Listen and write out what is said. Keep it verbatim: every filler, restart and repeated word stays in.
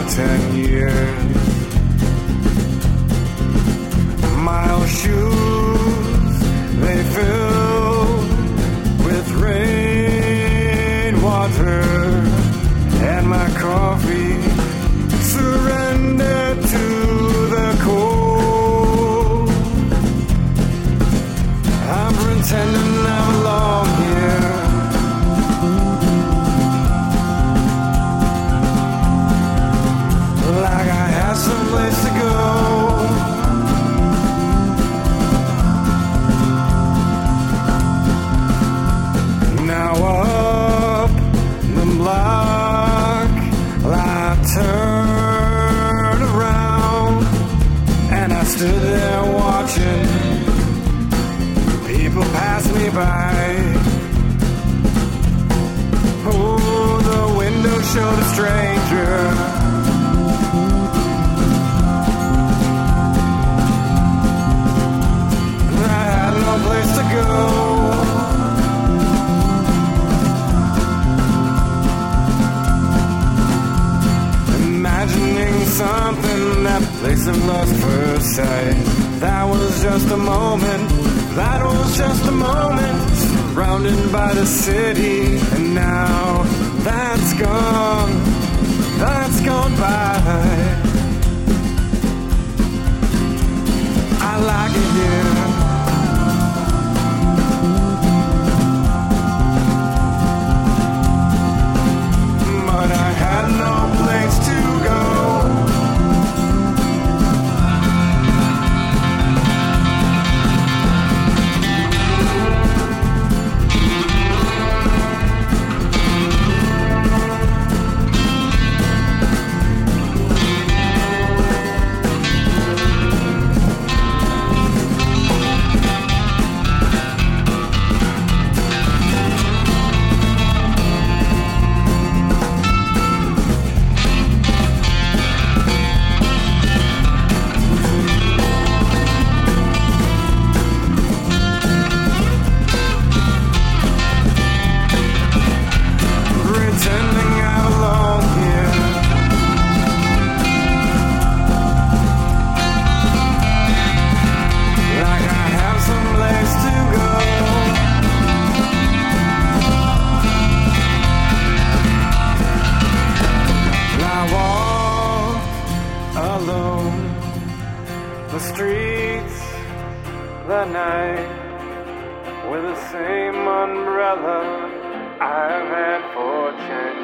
ten years. My old shoes, they fill with rainwater, and my coffee surrendered to the cold. I'm pretending I belong here, like I have someplace to go. Now up the block, I turned around, and I stood there watching people pass me by. Oh, the window showed a stranger. I had no place to go. Imagining something, that place of lost first sight. That was just a moment, that was just a moment, surrounded by the city. And now that's gone, that's gone by. I like it here, but I had no place to go. The streets, the night, with the same umbrella I've had for change.